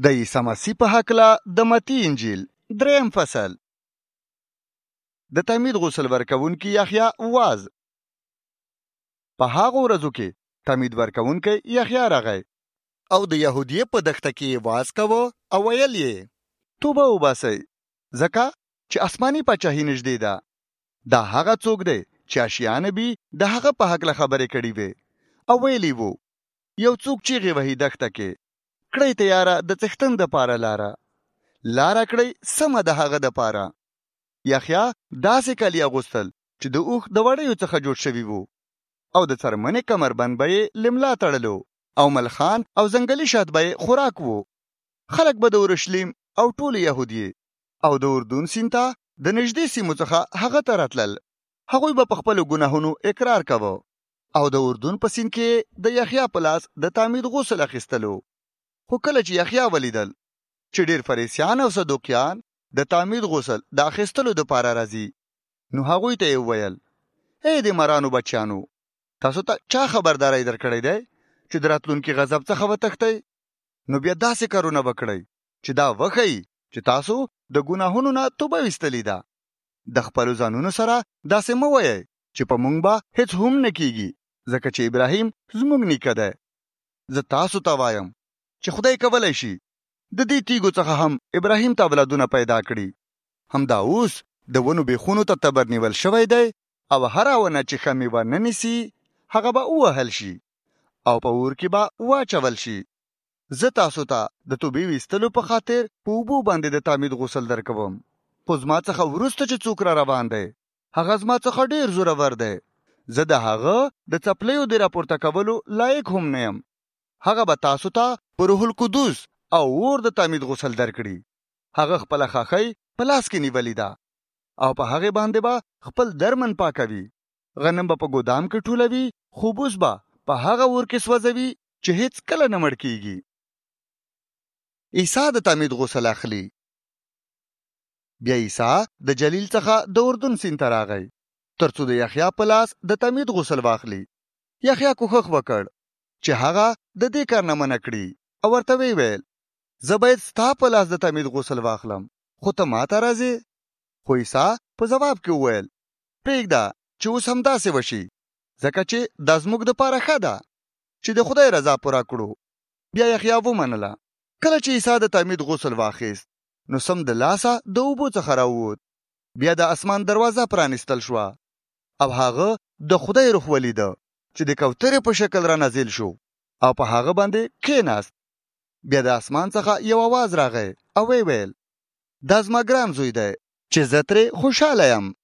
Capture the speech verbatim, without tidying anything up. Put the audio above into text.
د عیسی مسیح په هکله د متی انجیل دریم فصل. د تعمید غسل ورکوونکی یحیی واز. په هغو ورځو کې تعمید ورکوونکی یحیی راغی او د یهودیې په دښته کې واز کوه او ویل یې توبه وباسئ ځکه چې آسماني پاچاهي نږدې ده. دا هغه څوک دی چې اشعیا نبي د هغه په هکله خبرې کړې وې او ویلي وو یو څوک چیغې وهي دښته کې کړئ تیاره د څښتن دپاره لاره لاره کړئ سمه د هغه دپاره. یحیی داسې کالي اغوستل چې د اوښ د وړیو څخه جوړ شوي وو او د څرمنې کمربند به یې له ملا تړلو او ملخان او ځنګلي شات به یې خوراک وو. خلک به د اورشلیم او ټول یهودیې او د اردن سیند ته د نږدې سیمو څخه هغه ته راتلل. هغوی به په خپلو ګناهونو اقرار کوه او د اردن په سیند کې د یحیی په لاس د تعمید غسل اخیستلو. خو کله چې یحیی ولیدل چې ډېر فریسیان او صدوقیان د تعمید غسل د اخیستلو دپاره راځي نو هغوی ته یې وویل ای د مرانو بچیانو تاسو ته چا خبرداری درکړی دی چې د راتلونکي غضب څخه وتښتئ؟ نو بیا داسې کارونه وکړئ چې دا وښیي چې تاسو د ګناهونو نه توبه ویستلې ده. د خپلو ځانونو سره داسې مه وایئ چې په موږ به هیڅ هم نه کیږي ځکه چې ابراهیم زموږ نیکه دی. زه تاسو ته وایم چې خدای کولی شي د دې تیږو څخه هم ابراهیم ته اولادونه پیدا کړي. همدا اوس د ونو بیخونو ته تبر نیول شوی دی او هره ونه چې ښه میوه نه نیسي هغه به ووهل شي او په اور کې به واچول شي. زه تاسو ته د توبې ویستلو په خاطر په اوبو باندې د تعمید غسل درکوم. خو زما څخه وروسته چې څوک را روان دی هغه زما څخه ډېر زورور دی. زه د هغه د څپلیو د راپورته کولو لایق هم نه یم. هغه به تاسو ته په روح القدس او اور د تعمید غسل درکړي. هغه خپله خاښۍ په لاس کې نیولې ده او په هغې باندې به خپل درمن پاکوي. غنم به په ګودام کې ټولوي خو بوس به په هغه اور کې سوځوي چې هیڅ کله نه مړ کیږي. عیسی د تعمید غسل اخلي. بیا عیسی د جلیل څخه د اردن سیند ته راغی ترڅو د یحیی په لاس د تعمید غسل واخلي. یحیی کوښښ وکړ چې هغه د دې کار نه منع کړي او ورته ویې ویل زه باید ستا په لاس د تعمید غسل واخلم خو ته ما ته راځې؟ خو عیسی په ځواب کې وویل پرېږده چې اوس همداسې وشي ځکه چې دا زموږ دپاره ښه ده چې د خدای رضا پوره کړو. بیا یحیی ومنله. کله چې عیسی د تعمید غسل واخیست نو سم د لاسه د اوبو څخه راووت. بیا د اسمان دروازه پرانیستل شوه او هغه د خدای روح ولیده چې د کوترې په شکل را نازل شو او په هغه باندې کښېناست. بیا د اسمان څخه یو आवाज راغی او ویې ویل دا زما ګران زوی دی چې زه ترې خوشحاله یم.